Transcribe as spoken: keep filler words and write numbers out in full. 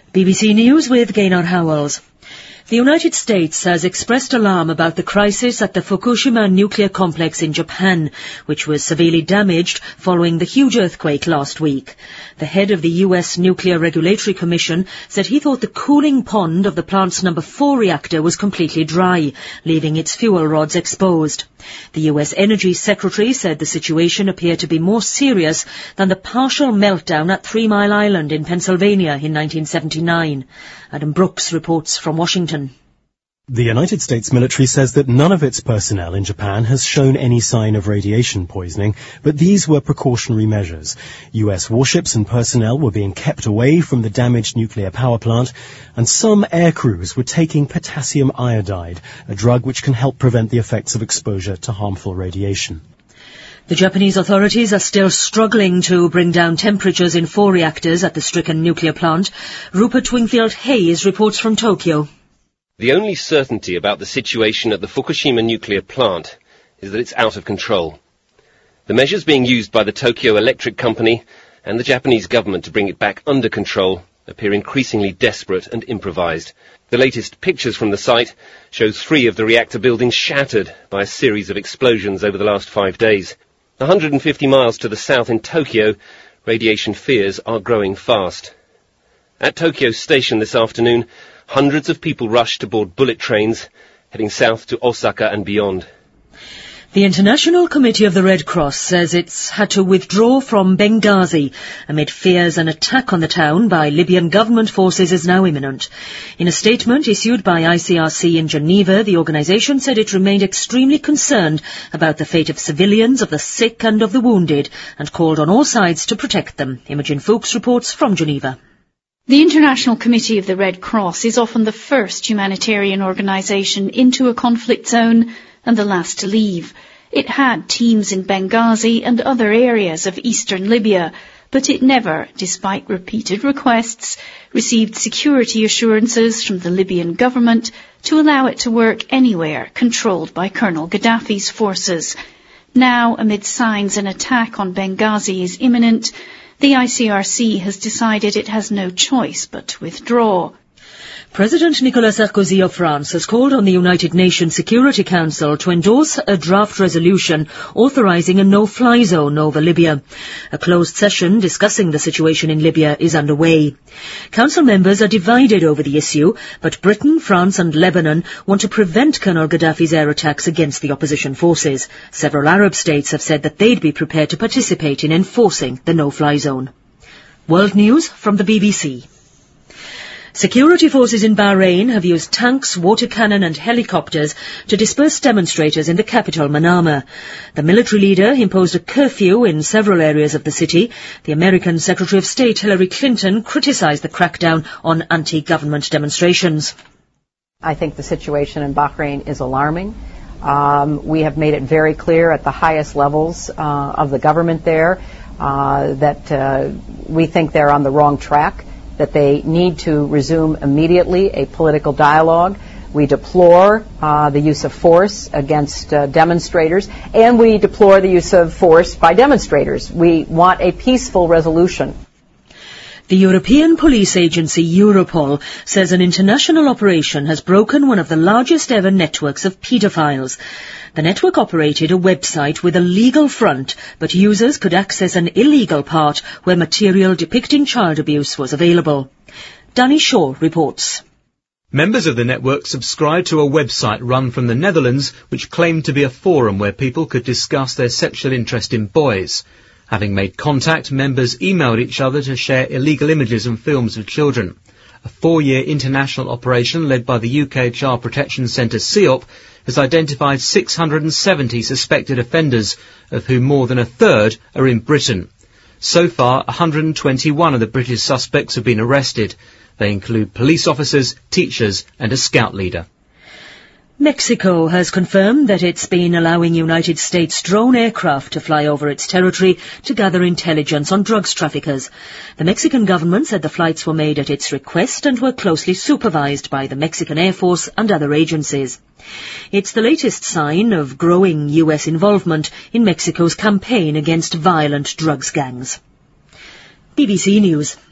B B C News with Gaynor Howells. The United States has expressed alarm about the crisis at the Fukushima nuclear complex in Japan, which was severely damaged following the huge earthquake last week. The head of the U S Nuclear Regulatory Commission said he thought the cooling pond of the plant's number four reactor was completely dry, leaving its fuel rods exposed. The U S Energy Secretary said the situation appeared to be more serious than the partial meltdown at Three Mile Island in Pennsylvania in nineteen seventy-nine. Adam Brooks reports from Washington. The United States military says that none of its personnel in Japan has shown any sign of radiation poisoning, but these were precautionary measures. U S warships and personnel were being kept away from the damaged nuclear power plant, and some air crews were taking potassium iodide, a drug which can help prevent the effects of exposure to harmful radiation. The Japanese authorities are still struggling to bring down temperatures in four reactors at the stricken nuclear plant. Rupert Wingfield-Hayes reports from Tokyo. The only certainty about the situation at the Fukushima nuclear plant is that it's out of control. The measures being used by the Tokyo Electric Company and the Japanese government to bring it back under control appear increasingly desperate and improvised. The latest pictures from the site show three of the reactor buildings shattered by a series of explosions over the last five days. one hundred fifty miles to the south in Tokyo, radiation fears are growing fast. At Tokyo Station this afternoon, hundreds of people rushed to board bullet trains, heading south to Osaka and beyond. The International Committee of the Red Cross says it's had to withdraw from Benghazi amid fears an attack on the town by Libyan government forces is now imminent. In a statement issued by I C R C in Geneva, the organisation said it remained extremely concerned about the fate of civilians, of the sick and of the wounded, and called on all sides to protect them. Imogen Fuchs reports from Geneva. The International Committee of the Red Cross is often the first humanitarian organisation into a conflict zone and the last to leave. It had teams in Benghazi and other areas of eastern Libya, but it never, despite repeated requests, received security assurances from the Libyan government to allow it to work anywhere controlled by Colonel Gaddafi's forces. Now, amid signs an attack on Benghazi is imminent, the I C R C has decided it has no choice but to withdraw. President Nicolas Sarkozy of France has called on the United Nations Security Council to endorse a draft resolution authorising a no-fly zone over Libya. A closed session discussing the situation in Libya is underway. Council members are divided over the issue, but Britain, France and Lebanon want to prevent Colonel Gaddafi's air attacks against the opposition forces. Several Arab states have said that they'd be prepared to participate in enforcing the no-fly zone. World News from the B B C. Security forces in Bahrain have used tanks, water cannon and helicopters to disperse demonstrators in the capital, Manama. The military leader imposed a curfew in several areas of the city. The American Secretary of State Hillary Clinton criticised the crackdown on anti-government demonstrations. I think the situation in Bahrain is alarming. Um, we have made it very clear at the highest levels uh, of the government there uh, that uh, we think they're on the wrong track, that they need to resume immediately a political dialogue. We deplore uh, the use of force against uh, demonstrators, and we deplore the use of force by demonstrators. We want a peaceful resolution. The European police agency Europol says an international operation has broken one of the largest ever networks of paedophiles. The network operated a website with a legal front, but users could access an illegal part where material depicting child abuse was available. Danny Shaw reports. Members of the network subscribed to a website run from the Netherlands which claimed to be a forum where people could discuss their sexual interest in boys. Having made contact, members emailed each other to share illegal images and films of children. A four-year international operation led by the U K Child Protection Centre C E O P has identified six hundred seventy suspected offenders, of whom more than a third are in Britain. So far, one hundred twenty-one of the British suspects have been arrested. They include police officers, teachers and a scout leader. Mexico has confirmed that it's been allowing United States drone aircraft to fly over its territory to gather intelligence on drugs traffickers. The Mexican government said the flights were made at its request and were closely supervised by the Mexican Air Force and other agencies. It's the latest sign of growing U S involvement in Mexico's campaign against violent drugs gangs. B B C News.